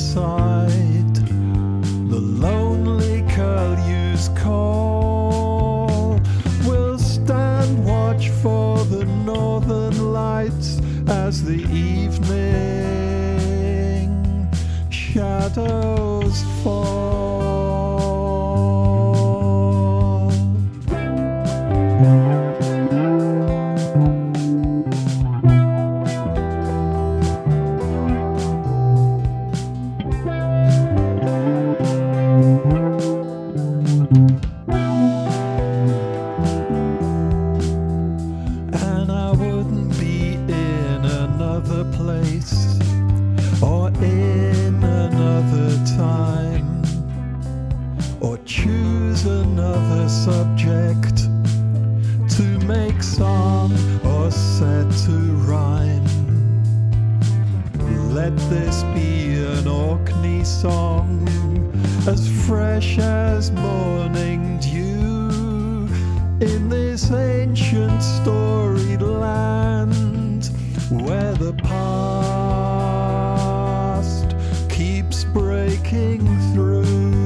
hillside, the lonely curlew's call will stand watch for the northern lights as the evening shadows fall. And I wouldn't be in another place or in another time, or choose another subject to make song or set to rhyme. Let this be an Orkney song, as fresh as morning dew, in this ancient storied land where the past keeps breaking through.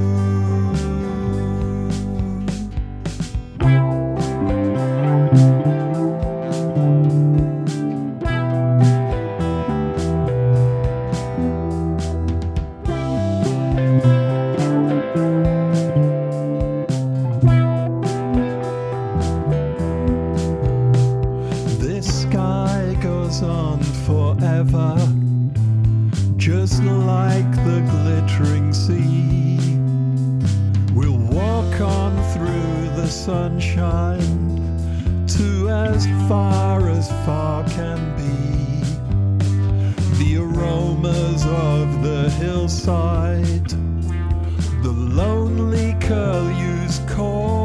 This sky goes on forever, just like the glittering sea. We'll walk on through the sunshine to as far can be. The aromas of the hillside, the lonely curlew's call